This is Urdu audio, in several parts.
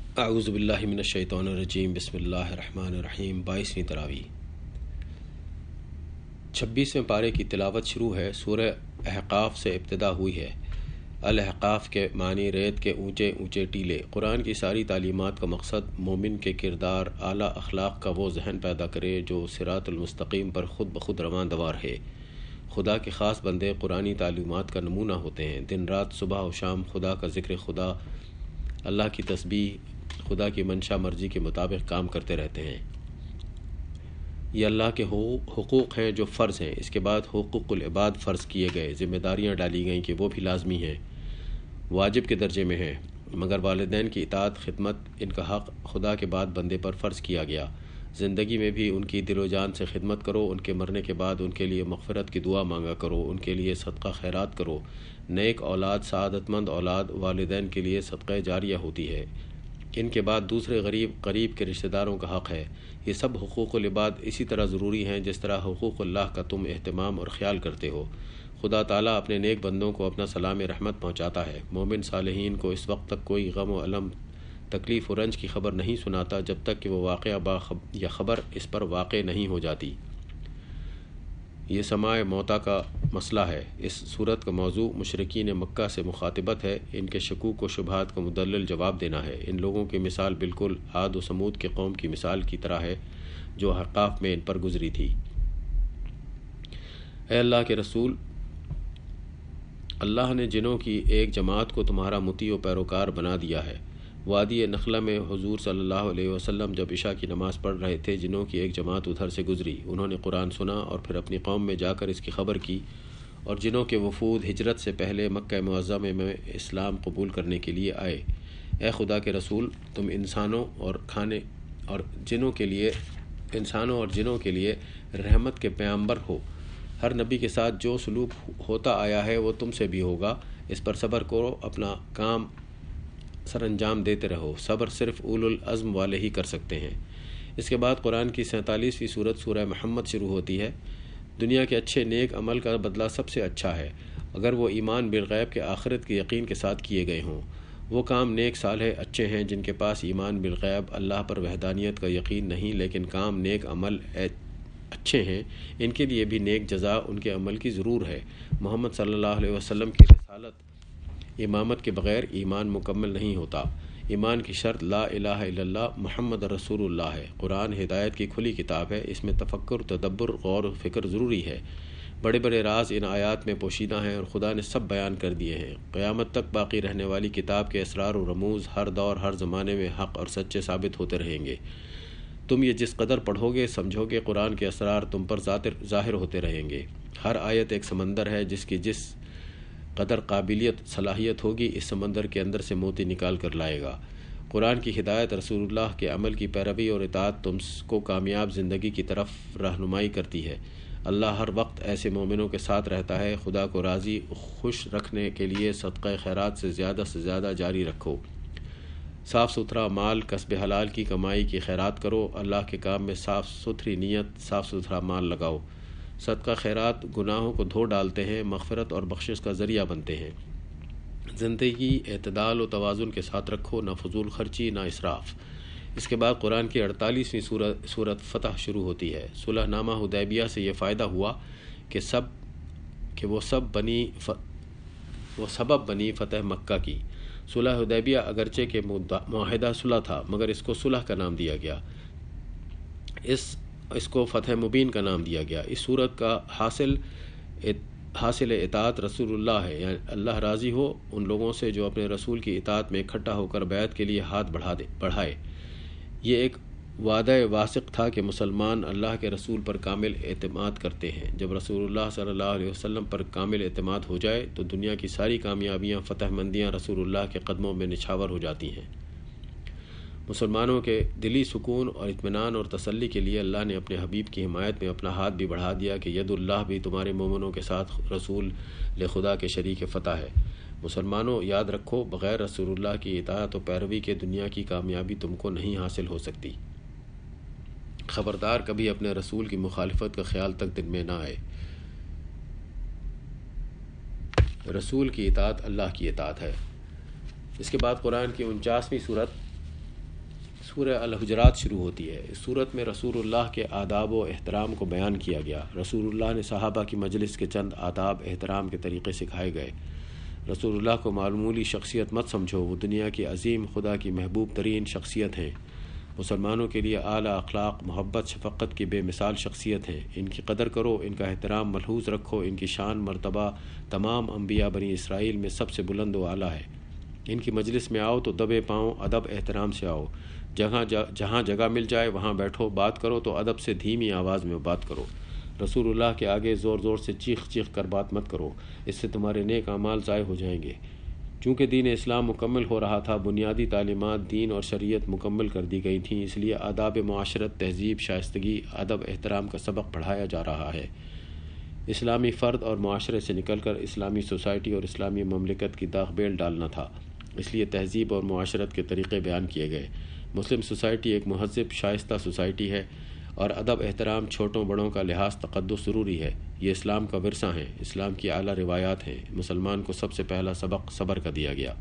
اعوذ باللہ من الشیطان الرجیم بسم اللہ الرحمن الرحیم 22ویں تراویح 26ویں پارے کی تلاوت شروع ہے۔ سورہ احقاف سے ابتدا ہوئی ہے۔ الاحقاف کے معنی ریت کے اونچے اونچے ٹیلے۔ قرآن کی ساری تعلیمات کا مقصد مومن کے کردار اعلیٰ اخلاق کا وہ ذہن پیدا کرے جو صراط المستقیم پر خود بخود رواں دوار ہے۔ خدا کے خاص بندے قرآنی تعلیمات کا نمونہ ہوتے ہیں۔ دن رات صبح و شام خدا کا ذکر، خدا اللہ کی تسبیح، خدا کی منشا مرضی کے مطابق کام کرتے رہتے ہیں۔ یہ اللہ کے حقوق ہیں جو فرض ہیں۔ اس کے بعد حقوق العباد فرض کیے گئے، ذمہ داریاں ڈالی گئیں کہ وہ بھی لازمی ہیں، واجب کے درجے میں ہیں، مگر والدین کی اطاعت، خدمت، ان کا حق خدا کے بعد بندے پر فرض کیا گیا۔ زندگی میں بھی ان کی دل و جان سے خدمت کرو، ان کے مرنے کے بعد ان کے لیے مغفرت کی دعا مانگا کرو، ان کے لیے صدقہ خیرات کرو۔ نیک اولاد، سعادت مند اولاد والدین کے لیے صدقہ جاریہ ہوتی ہے۔ ان کے بعد دوسرے قریب کے رشتہ داروں کا حق ہے۔ یہ سب حقوق العباد اسی طرح ضروری ہیں جس طرح حقوق اللہ کا تم اہتمام اور خیال کرتے ہو۔ خدا تعالیٰ اپنے نیک بندوں کو اپنا سلام رحمت پہنچاتا ہے۔ مومن صالحین کو اس وقت تک کوئی غم و الم، تکلیف و رنج کی خبر نہیں سناتا جب تک کہ وہ واقعہ یا خبر اس پر واقع نہیں ہو جاتی۔ یہ سماع موتا کا مسئلہ ہے۔ اس صورت کا موضوع مشرکین مکہ سے مخاطبت ہے۔ ان کے شکوک و شبہات کا مدلل جواب دینا ہے۔ ان لوگوں کی مثال بالکل عاد و ثمود کے قوم کی مثال کی طرح ہے جو احقاف میں ان پر گزری تھی۔ اے اللہ کے رسول، اللہ نے جنوں کی ایک جماعت کو تمہارا مطیع و پیروکار بنا دیا ہے۔ وادی نخلہ میں حضور صلی اللہ علیہ وسلم جب عشاء کی نماز پڑھ رہے تھے، جنوں کی ایک جماعت ادھر سے گزری۔ انہوں نے قرآن سنا اور پھر اپنی قوم میں جا کر اس کی خبر کی، اور جنوں کے وفود ہجرت سے پہلے مکہ معظمہ میں اسلام قبول کرنے کے لیے آئے۔ اے خدا کے رسول، تم انسانوں اور جنوں کے لیے رحمت کے پیغمبر ہو۔ ہر نبی کے ساتھ جو سلوک ہوتا آیا ہے وہ تم سے بھی ہوگا۔ اس پر صبر کرو، اپنا کام سر انجام دیتے رہو۔ صبر صرف اولو العزم والے ہی کر سکتے ہیں۔ اس کے بعد قرآن کی 47ویں سورت سورہ محمد شروع ہوتی ہے۔ دنیا کے اچھے نیک عمل کا بدلہ سب سے اچھا ہے، اگر وہ ایمان بالغیب کے آخرت کے یقین کے ساتھ کیے گئے ہوں۔ وہ کام نیک صالح اچھے ہیں جن کے پاس ایمان بالغیب، اللہ پر وحدانیت کا یقین نہیں، لیکن کام نیک عمل اچھے ہیں۔ ان کے لیے بھی نیک جزا ان کے عمل کی ضرور ہے۔ محمد صلی اللہ علیہ وسلم کی رسالت، امامت کے بغیر ایمان مکمل نہیں ہوتا۔ ایمان کی شرط لا الہ الا اللہ محمد رسول اللہ ہے۔ قرآن ہدایت کی کھلی کتاب ہے، اس میں تفکر، تدبر، غور و فکر ضروری ہے۔ بڑے بڑے راز ان آیات میں پوشیدہ ہیں اور خدا نے سب بیان کر دیے ہیں۔ قیامت تک باقی رہنے والی کتاب کے اسرار و رموز ہر دور ہر زمانے میں حق اور سچے ثابت ہوتے رہیں گے۔ تم یہ جس قدر پڑھو گے سمجھو گے، قرآن کے اسرار تم پر ظاہر ہوتے رہیں گے۔ ہر آیت ایک سمندر ہے، جس کی جس قدر قابلیت صلاحیت ہوگی اس سمندر کے اندر سے موتی نکال کر لائے گا۔ قرآن کی ہدایت، رسول اللہ کے عمل کی پیروی اور اطاعت تم کو کامیاب زندگی کی طرف رہنمائی کرتی ہے۔ اللہ ہر وقت ایسے مومنوں کے ساتھ رہتا ہے۔ خدا کو راضی خوش رکھنے کے لیے صدقہ خیرات سے زیادہ جاری رکھو۔ صاف ستھرا مال، کسب حلال کی کمائی کی خیرات کرو۔ اللہ کے کام میں صاف ستھری نیت، صاف ستھرا مال لگاؤ۔ صدقہ خیرات گناہوں کو دھو ڈالتے ہیں، مغفرت اور بخشش کا ذریعہ بنتے ہیں۔ زندگی اعتدال و توازن کے ساتھ رکھو، نہ فضول خرچی نہ اسراف۔ اس کے بعد قرآن کی 48ویں سورت فتح شروع ہوتی ہے۔ صلح نامہ حدیبیہ سے یہ فائدہ ہوا کہ وہ سبب بنی فتح مکہ کی۔ صلح حدیبیہ اگرچہ کہ معاہدہ صلح تھا، مگر اس کو صلح کا نام دیا گیا، اس کو فتح مبین کا نام دیا گیا۔ اس صورت کا حاصل اطاعت رسول اللہ ہے، یعنی اللہ راضی ہو ان لوگوں سے جو اپنے رسول کی اطاعت میں اکٹھا ہو کر بیعت کے لیے ہاتھ بڑھائے۔ یہ ایک وعدہ واثق تھا کہ مسلمان اللہ کے رسول پر کامل اعتماد کرتے ہیں۔ جب رسول اللہ صلی اللہ علیہ وسلم پر کامل اعتماد ہو جائے تو دنیا کی ساری کامیابیاں، فتح مندیاں رسول اللہ کے قدموں میں نچھاور ہو جاتی ہیں۔ مسلمانوں کے دلی سکون اور اطمینان اور تسلی کے لیے اللہ نے اپنے حبیب کی حمایت میں اپنا ہاتھ بھی بڑھا دیا کہ ید اللہ بھی تمہارے مومنوں کے ساتھ رسول خدا کے شریک فتح ہے۔ مسلمانوں یاد رکھو، بغیر رسول اللہ کی اطاعت و پیروی کے دنیا کی کامیابی تم کو نہیں حاصل ہو سکتی۔ خبردار کبھی اپنے رسول کی مخالفت کا خیال تک دل میں نہ آئے۔ رسول کی اطاعت اللہ کی اطاعت ہے۔ اس کے بعد قرآن کی 49ویں سورت سورہ الحجرات شروع ہوتی ہے۔ اس صورت میں رسول اللہ کے آداب و احترام کو بیان کیا گیا۔ رسول اللہ نے صحابہ کی مجلس کے چند آداب احترام کے طریقے سکھائے گئے۔ رسول اللہ کو معمولی شخصیت مت سمجھو، وہ دنیا کی عظیم، خدا کی محبوب ترین شخصیت ہیں۔ مسلمانوں کے لیے اعلیٰ اخلاق، محبت، شفقت کی بے مثال شخصیت ہیں۔ ان کی قدر کرو، ان کا احترام ملحوظ رکھو، ان کی شان مرتبہ تمام انبیاء بنی اسرائیل میں سب سے بلند و اعلیٰ ہے۔ ان کی مجلس میں آؤ تو دبے پاؤں ادب احترام سے آؤ، جہاں جگہ مل جائے وہاں بیٹھو، بات کرو تو ادب سے دھیمی آواز میں بات کرو۔ رسول اللہ کے آگے زور زور سے چیخ چیخ کر بات مت کرو، اس سے تمہارے نیک اعمال ضائع ہو جائیں گے۔ چونکہ دین اسلام مکمل ہو رہا تھا، بنیادی تعلیمات دین اور شریعت مکمل کر دی گئی تھیں، اس لیے آداب معاشرت، تہذیب، شائستگی، ادب احترام کا سبق پڑھایا جا رہا ہے۔ اسلامی فرد اور معاشرے سے نکل کر اسلامی سوسائٹی اور اسلامی مملکت کی داغ بیل ڈالنا تھا، اس لیے تہذیب اور معاشرت کے طریقے بیان کیے گئے۔ مسلم سوسائٹی ایک مہذب، شائستہ سوسائٹی ہے اور ادب احترام، چھوٹوں بڑوں کا لحاظ، تقدس ضروری ہے۔ یہ اسلام کا ورثہ ہیں، اسلام کی اعلیٰ روایات ہیں۔ مسلمان کو سب سے پہلا سبق صبر کا دیا گیا۔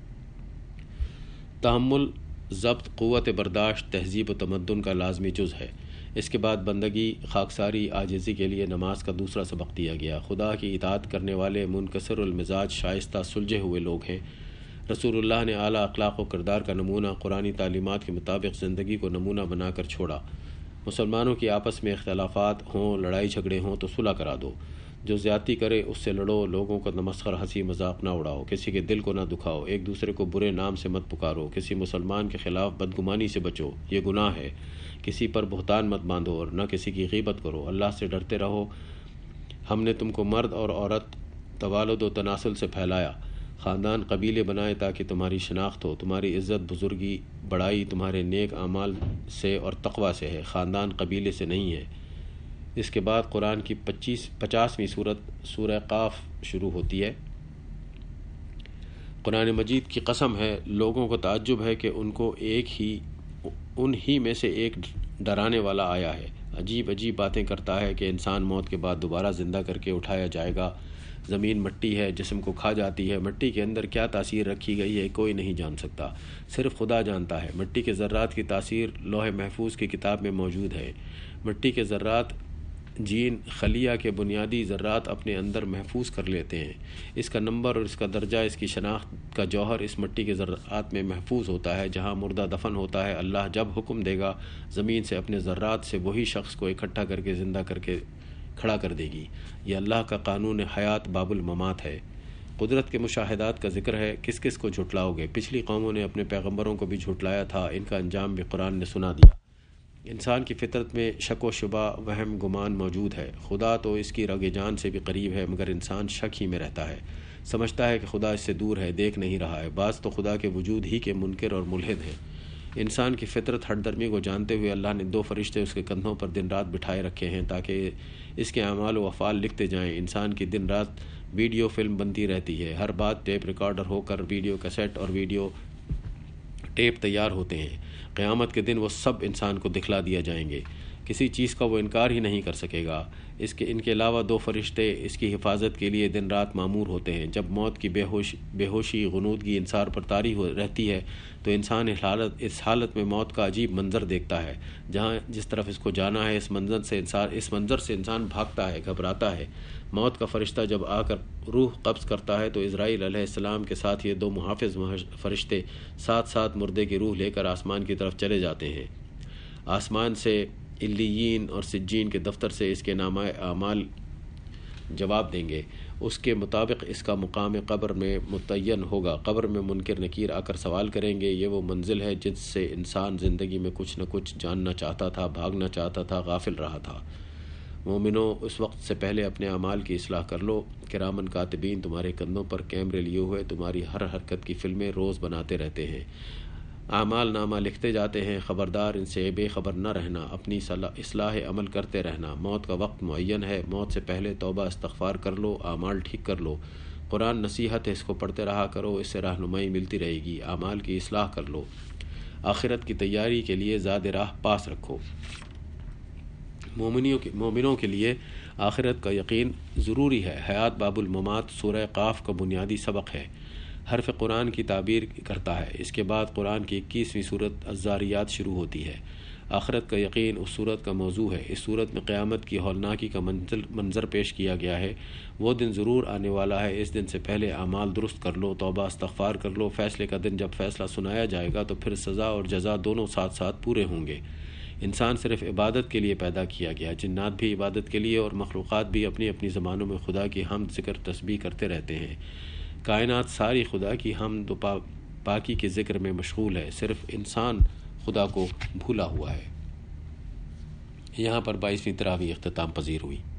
تحمل، ضبط، قوت برداشت تہذیب و تمدن کا لازمی جز ہے۔ اس کے بعد بندگی، خاکساری، عاجزی کے لیے نماز کا دوسرا سبق دیا گیا۔ خدا کی اطاعت کرنے والے منکسر المزاج، شائستہ، سلجھے ہوئے لوگ ہیں۔ رسول اللہ نے اعلیٰ اخلاق و کردار کا نمونہ قرآنی تعلیمات کے مطابق زندگی کو نمونہ بنا کر چھوڑا۔ مسلمانوں کی آپس میں اختلافات ہوں، لڑائی جھگڑے ہوں تو صلح کرا دو، جو زیادتی کرے اس سے لڑو، لوگوں کو تمسخر، ہنسی مذاق نہ اڑاؤ، کسی کے دل کو نہ دکھاؤ، ایک دوسرے کو برے نام سے مت پکارو، کسی مسلمان کے خلاف بدگمانی سے بچو، یہ گناہ ہے۔ کسی پر بہتان مت باندھو اور نہ کسی کی غیبت کرو، اللہ سے ڈرتے رہو۔ ہم نے تم کو مرد اور عورت، توالد و تناسل سے پھیلایا، خاندان قبیلے بنائے تاکہ تمہاری شناخت ہو، تمہاری عزت، بزرگی، بڑائی تمہارے نیک اعمال سے اور تقوی سے ہے، خاندان قبیلے سے نہیں ہے۔ اس کے بعد قرآن کی 50ویں سورت سورہ قاف شروع ہوتی ہے۔ قرآن مجید کی قسم ہے، لوگوں کو تعجب ہے کہ ان ہی میں سے ایک ڈرانے والا آیا ہے، عجیب عجیب باتیں کرتا ہے کہ انسان موت کے بعد دوبارہ زندہ کر کے اٹھایا جائے گا۔ زمین مٹی ہے، جسم کو کھا جاتی ہے، مٹی کے اندر کیا تاثیر رکھی گئی ہے کوئی نہیں جان سکتا، صرف خدا جانتا ہے۔ مٹی کے ذرات کی تاثیر لوح محفوظ کی کتاب میں موجود ہے۔ مٹی کے ذرات جین خلیہ کے بنیادی ذرات اپنے اندر محفوظ کر لیتے ہیں۔ اس کا نمبر اور اس کا درجہ، اس کی شناخت کا جوہر اس مٹی کے ذرات میں محفوظ ہوتا ہے۔ جہاں مردہ دفن ہوتا ہے، اللہ جب حکم دے گا زمین سے اپنے ذرات سے وہی شخص کو اکٹھا کر کے زندہ کر کے کھڑا کر دے گی۔ یہ اللہ کا قانون حیات باب الممات ہے۔ قدرت کے مشاہدات کا ذکر ہے، کس کس کو جھٹلاؤ گے؟ پچھلی قوموں نے اپنے پیغمبروں کو بھی جھٹلایا تھا، ان کا انجام بھی قرآن نے سنا دیا۔ انسان کی فطرت میں شک و شبہ، وہم، گمان موجود ہے۔ خدا تو اس کی رگ جان سے بھی قریب ہے، مگر انسان شک ہی میں رہتا ہے، سمجھتا ہے کہ خدا اس سے دور ہے، دیکھ نہیں رہا ہے۔ بعض تو خدا کے وجود ہی کے منکر اور ملحد ہیں۔ انسان کی فطرت ہٹ درمی کو جانتے ہوئے اللہ نے 2 فرشتے اس کے کندھوں پر دن رات بٹھائے رکھے ہیں تاکہ اس کے اعمال و افعال لکھتے جائیں۔ انسان کی دن رات ویڈیو فلم بنتی رہتی ہے، ہر بات ٹیپ ریکارڈر ہو کر ویڈیو کیسٹ اور ویڈیو ٹیپ تیار ہوتے ہیں۔ قیامت کے دن وہ سب انسان کو دکھلا دیا جائیں گے، کسی چیز کا وہ انکار ہی نہیں کر سکے گا۔ ان کے علاوہ 2 فرشتے اس کی حفاظت کے لیے دن رات مامور ہوتے ہیں۔ جب موت کی بے ہوشی، غنودگی انسان پر طاری رہتی ہے تو انسان اس حالت میں موت کا عجیب منظر دیکھتا ہے۔ جس طرف اس کو جانا ہے، اس منظر سے انسان بھاگتا ہے، گھبراتا ہے۔ موت کا فرشتہ جب آ کر روح قبض کرتا ہے تو اسرائیل علیہ السلام کے ساتھ یہ 2 محافظ فرشتے ساتھ ساتھ مردے کی روح لے کر آسمان کی طرف چلے جاتے ہیں۔ آسمان سے علیین اور سجین کے دفتر سے اس کے نامہ اعمال جواب دیں گے، اس کے مطابق اس کا مقام قبر میں متعین ہوگا۔ قبر میں منکر نکیر آ کر سوال کریں گے، یہ وہ منزل ہے جس سے انسان زندگی میں کچھ نہ کچھ جاننا چاہتا تھا، بھاگنا چاہتا تھا، غافل رہا تھا۔ مومنوں، اس وقت سے پہلے اپنے اعمال کی اصلاح کر لو۔ کرامن کاتبین تمہارے کندھوں پر کیمرے لیے ہوئے تمہاری ہر حرکت کی فلمیں روز بناتے رہتے ہیں، اعمال نامہ لکھتے جاتے ہیں۔ خبردار، ان سے بے خبر نہ رہنا، اپنی اصلاح عمل کرتے رہنا۔ موت کا وقت معین ہے، موت سے پہلے توبہ استغفار کر لو، اعمال ٹھیک کر لو۔ قرآن نصیحت ہے، اس کو پڑھتے رہا کرو، اس سے رہنمائی ملتی رہے گی۔ اعمال کی اصلاح کر لو، آخرت کی تیاری کے لیے زاد راہ پاس رکھو۔ مومنوں کے لیے آخرت کا یقین ضروری ہے۔ حیات باب الممات سورہ قاف کا بنیادی سبق ہے۔ حرف قرآن کی تعبیر کرتا ہے۔ اس کے بعد قرآن کی 21ویں صورت الذاریات شروع ہوتی ہے۔ آخرت کا یقین اس صورت کا موضوع ہے۔ اس صورت میں قیامت کی ہولناکی کا منظر پیش کیا گیا ہے۔ وہ دن ضرور آنے والا ہے، اس دن سے پہلے اعمال درست کر لو، توبہ استغفار کر لو۔ فیصلے کا دن جب فیصلہ سنایا جائے گا تو پھر سزا اور جزا دونوں ساتھ ساتھ پورے ہوں گے۔ انسان صرف عبادت کے لیے پیدا کیا گیا، جنات بھی عبادت کے لیے اور مخلوقات بھی اپنی اپنی زبانوں میں خدا کی حمد ذکر تسبیح کرتے رہتے ہیں۔ کائنات ساری خدا کی حمد و پاکی کے ذکر میں مشغول ہے، صرف انسان خدا کو بھولا ہوا ہے۔ یہاں پر 22ویں تراویح اختتام پذیر ہوئی۔